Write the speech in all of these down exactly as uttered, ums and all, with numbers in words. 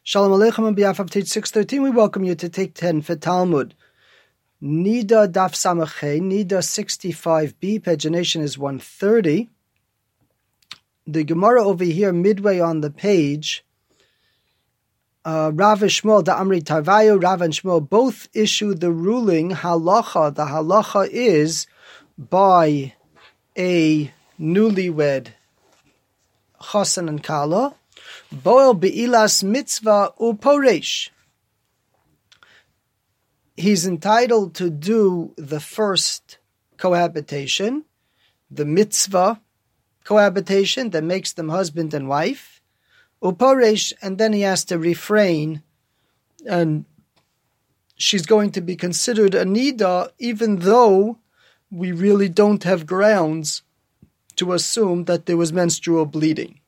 Shalom Aleichem on behalf of Teach six thirteen, we welcome you to Take ten for Talmud. Nida Daf Samachay, Nida sixty-five b, pagination is one thirty. The Gemara over here, midway on the page, uh, Rav and Shmuel, the Amri Tarvayu, Rav and Shmuel both issue the ruling, halacha. The halacha is by a newlywed chasen and kala, boel be'ilas mitzvah uporesh. He's entitled to do the first cohabitation, the mitzvah cohabitation that makes them husband and wife, uporesh, and then he has to refrain, and she's going to be considered a nida, even though we really don't have grounds to assume that there was menstrual bleeding.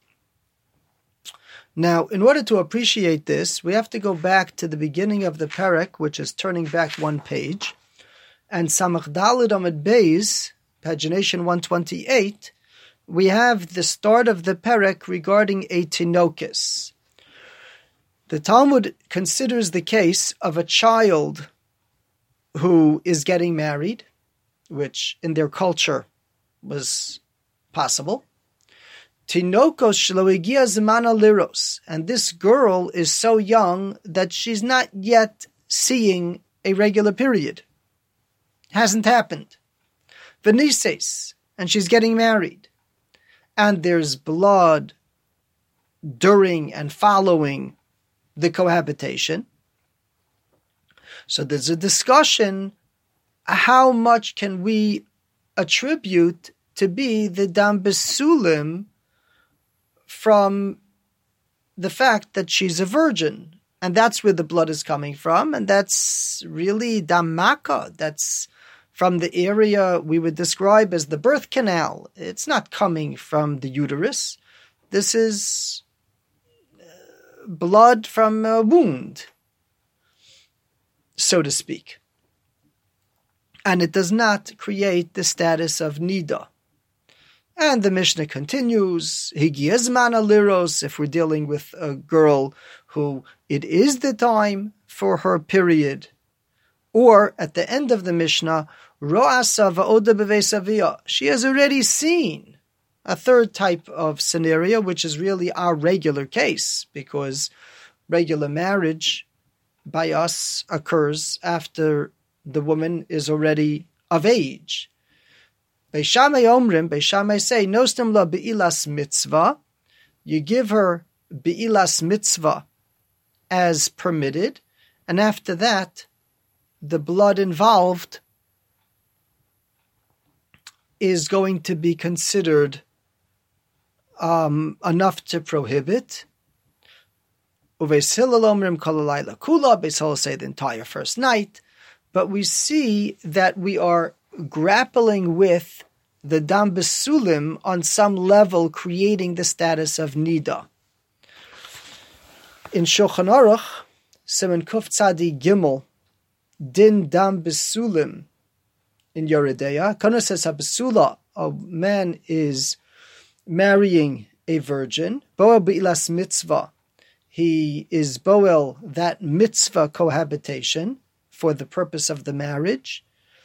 Now, in order to appreciate this, we have to go back to the beginning of the perek, which is turning back one page, and Samach Daled Amud Beis, pagination one twenty-eight, we have the start of the perek regarding a tinokis. The Talmud considers the case of a child who is getting married, which in their culture was possible. Tinokos shelo higia zmana liros, and this girl is so young that she's not yet seeing a regular period. Hasn't happened. Venises, and she's getting married. And there's blood during and following the cohabitation. So there's a discussion, how much can we attribute to be the dam besulim from the fact that she's a virgin, and that's where the blood is coming from, and that's really damaka. That's from the area we would describe as the birth canal. It's not coming from the uterus. This is blood from a wound, so to speak. And it does not create the status of nida. And the Mishnah continues, Higia zmana liros, if we're dealing with a girl who it is the time for her period. Or at the end of the Mishnah, Ro'asa va'oda beveis aviyah, she has already seen a third type of scenario, which is really our regular case, because regular marriage by us occurs after the woman is already of age. Beis Shammai omrim, Beis Shammai say, nostim la be'ilas mitzvah, you give her be'ilas mitzvah as permitted, and after that, the blood involved is going to be considered um, enough to prohibit. Uveis Hillel omrim kol halayla kula, Beis Hillel say the entire first night, but we see that we are grappling with the dam besulim on some level, creating the status of nida. In Shulchan Aruch, Siman Kuf Tzadi Gimel, din dam besulim in Yoredeya, Kana says a besula, a man is marrying a virgin, boel be'ilas mitzvah, he is boel that mitzvah cohabitation for the purpose of the marriage.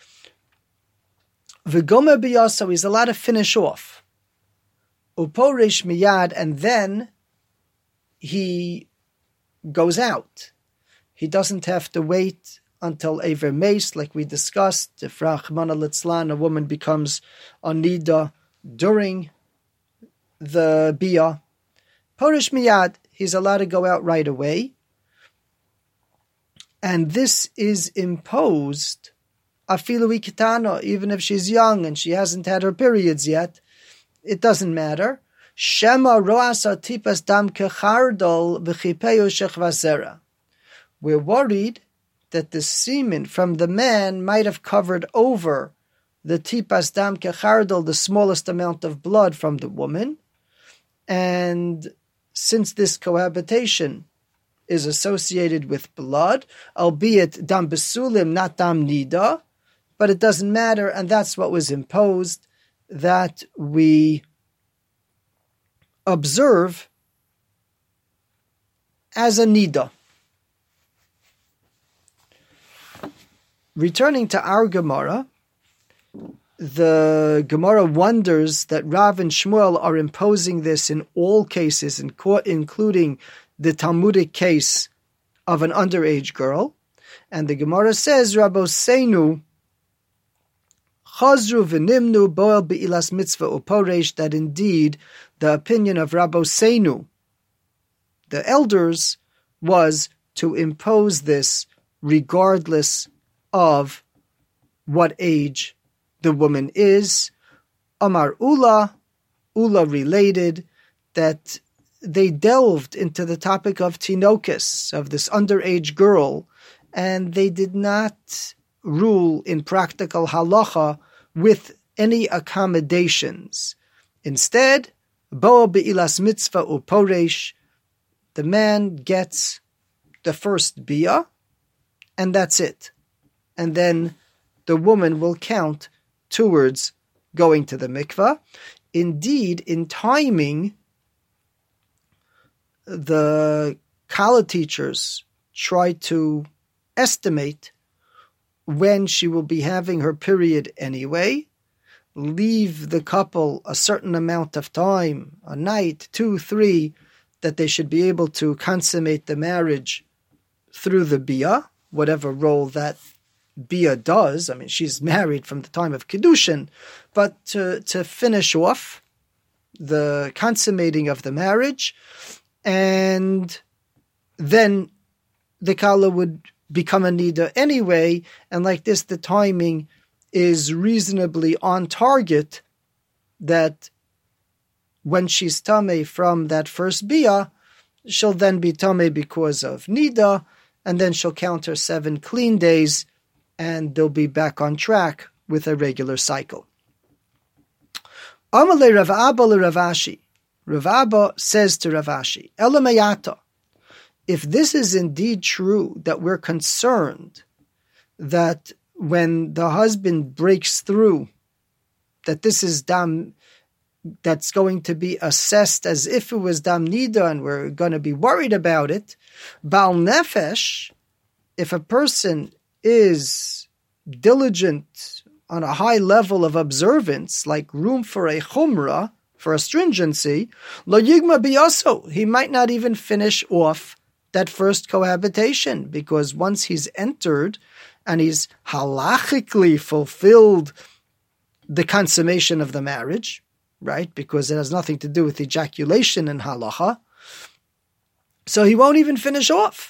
V'gomer b'yaso, he's allowed to finish off. Uporesh miyad, and then he goes out. He doesn't have to wait until Ever Mace, like we discussed. If Rachmana litzlan, a woman becomes a nida during the biyah. Poresh miyad, he's allowed to go out right away. And this is imposed afilu ikitano, even if she's young and she hasn't had her periods yet, it doesn't matter. Shema roasa tipas dam kechardol v'chipeu shechvasera. We're worried that the semen from the man might have covered over the tipas dam kechardol, the smallest amount of blood from the woman, and since this cohabitation is associated with blood, albeit dam besulim, not dam nida, but it doesn't matter, and that's what was imposed, that we observe as a nida. Returning to our Gemara, the Gemara wonders that Rav and Shmuel are imposing this in all cases, including the Talmudic case of an underage girl. And the Gemara says, Rabboseinu chazru v'nimnu boel be'ilas mitzvah uporesh, that indeed the opinion of Rabboseinu, the elders, was to impose this regardless of what age the woman is. Amar Ula, Ula related that they delved into the topic of tinokis, of this underage girl, and they did not rule in practical halacha with any accommodations. Instead, bo be'ilas mitzvah uporesh, the man gets the first biyah, and that's it. And then the woman will count towards going to the mikvah. Indeed, in timing, the Kala teachers try to estimate when she will be having her period anyway, leave the couple a certain amount of time, a night, two, three, that they should be able to consummate the marriage through the biyah, whatever role that biyah does. I mean, she's married from the time of Kiddushin, but to, to finish off the consummating of the marriage, and then the Kala would become a Nida anyway, and like this, the timing is reasonably on target, that when she's Tameh from that first biyah, she'll then be Tameh because of Nida, and then she'll count her seven clean days, and they'll be back on track with a regular cycle. Amalei Rav Abba le Rav Ashi. Rav Abba says to Rav Ashi, Elamayata, if this is indeed true, that we're concerned that when the husband breaks through, that this is dam, that's going to be assessed as if it was dam nida, and we're going to be worried about it, Baal nefesh, if a person is diligent on a high level of observance, like room for a chumrah, for a stringency, lo yigma biyaso, he might not even finish off that first cohabitation, because once he's entered and he's halachically fulfilled the consummation of the marriage, right, because it has nothing to do with ejaculation in halacha, so he won't even finish off.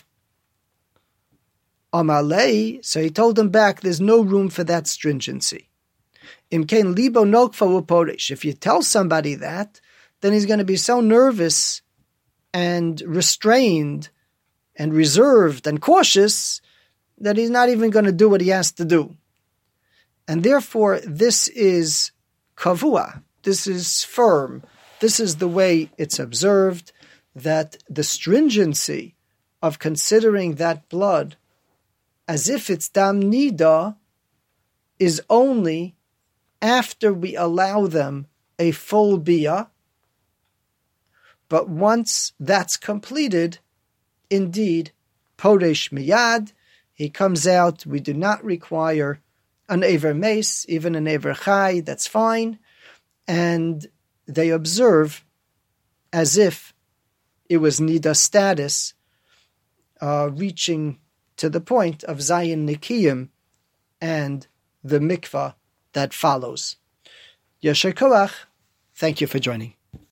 Amalei, so he told him back, there's no room for that stringency. Imkein libo nokfa uporish. If you tell somebody that, then he's going to be so nervous and restrained and reserved and cautious that he's not even going to do what he has to do. And therefore, this is kavua. This is firm. This is the way it's observed, that the stringency of considering that blood as if it's dam nida is only after we allow them a full biyah. But once that's completed, indeed, poresh miyad, he comes out. We do not require an aver mace, even an aver chai, that's fine. And they observe as if it was nida status, uh, reaching to the point of Zayin Nikiyim and the mikvah that follows. Yasher koach. Thank you for joining.